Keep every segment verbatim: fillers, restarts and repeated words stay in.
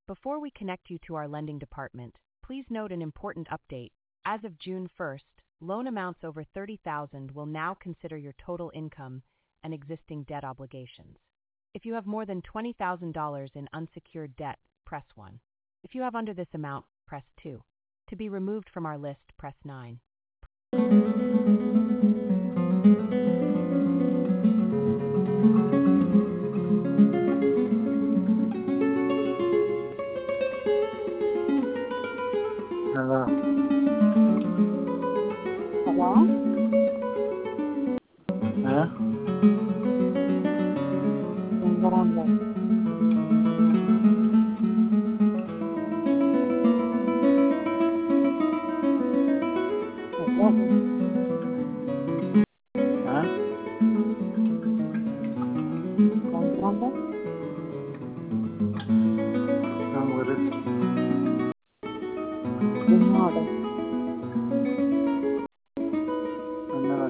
Before we connect you to our lending department, please note an important update. As of June first, loan amounts over thirty thousand dollars will now consider your total income and existing debt obligations. If you have more than twenty thousand dollars in unsecured debt, press one. If you have under this amount, press two. To be removed from our list, press nine. Hello. Hello? Huh? Entrando. Hello? Huh? Entrando. I'm with it. Ignore. I'm not.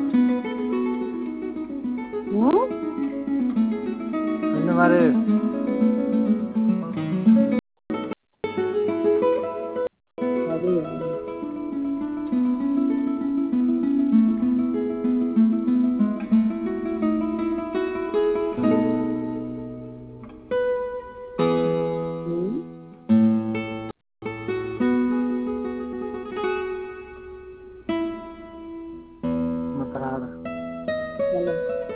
Hmm? I'm not it. Maria. Hmm? Matarada. Hello.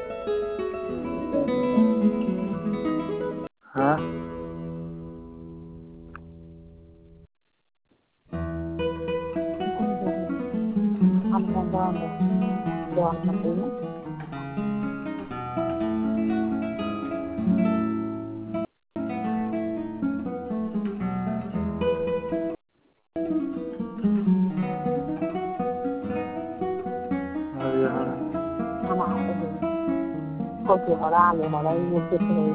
Huh? I'm entrando. Doan Maria. Maria Hana. Ana ở đây. Cô chị họ ra rồi họ đây mua thịt rồi.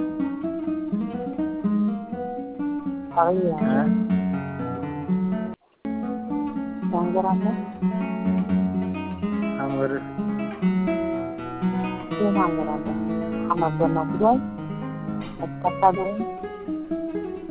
Ở đây là Huh? entrando. I'm with it. Dia entrando. Ama sama gue. Kata gue.